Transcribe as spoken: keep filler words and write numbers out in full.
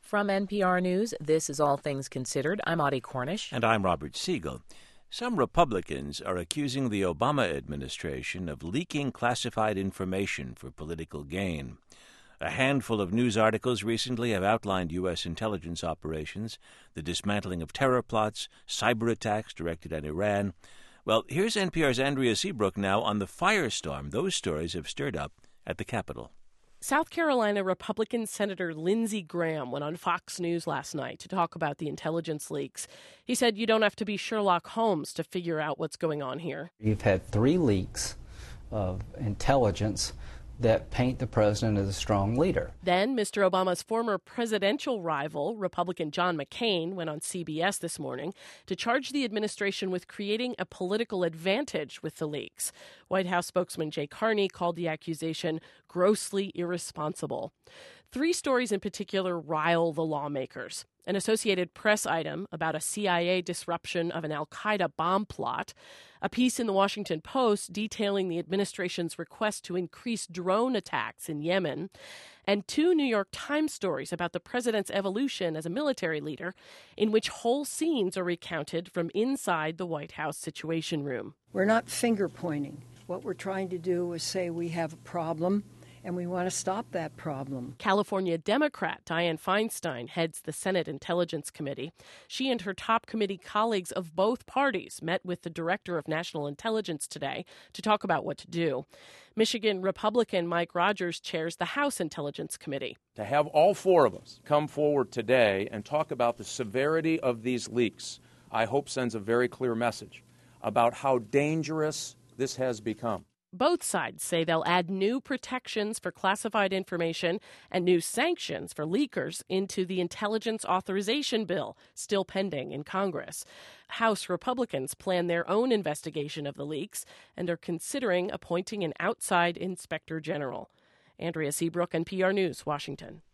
From N P R News, this is All Things Considered. I'm Audie Cornish. And I'm Robert Siegel. Some Republicans are accusing the Obama administration of leaking classified information for political gain. A handful of news articles recently have outlined U S intelligence operations, the dismantling of terror plots, cyber attacks directed at Iran. Well, here's N P R's Andrea Seabrook now on the firestorm those stories have stirred up at the Capitol. South Carolina Republican Senator Lindsey Graham went on Fox News last night to talk about the intelligence leaks. He said you don't have to be Sherlock Holmes to figure out what's going on here. You've had three leaks of intelligence that paint the president as a strong leader. Then Mister Obama's former presidential rival, Republican John McCain, went on C B S this morning to charge the administration with creating a political advantage with the leaks. White House spokesman Jay Carney called the accusation grossly irresponsible. Three stories in particular rile the lawmakers. An Associated Press item about a C I A disruption of an al-Qaeda bomb plot, a piece in the Washington Post detailing the administration's request to increase drone attacks in Yemen, and two New York Times stories about the president's evolution as a military leader, in which whole scenes are recounted from inside the White House Situation Room. We're not finger-pointing. What we're trying to do is say we have a problem, and we want to stop that problem. California Democrat Dianne Feinstein heads the Senate Intelligence Committee. She and her top committee colleagues of both parties met with the Director of National Intelligence today to talk about what to do. Michigan Republican Mike Rogers chairs the House Intelligence Committee. To have all four of us come forward today and talk about the severity of these leaks, I hope sends a very clear message about how dangerous this has become. Both sides say they'll add new protections for classified information and new sanctions for leakers into the Intelligence Authorization Bill, still pending in Congress. House Republicans plan their own investigation of the leaks and are considering appointing an outside inspector general. Andrea Seabrook, N P R News, Washington.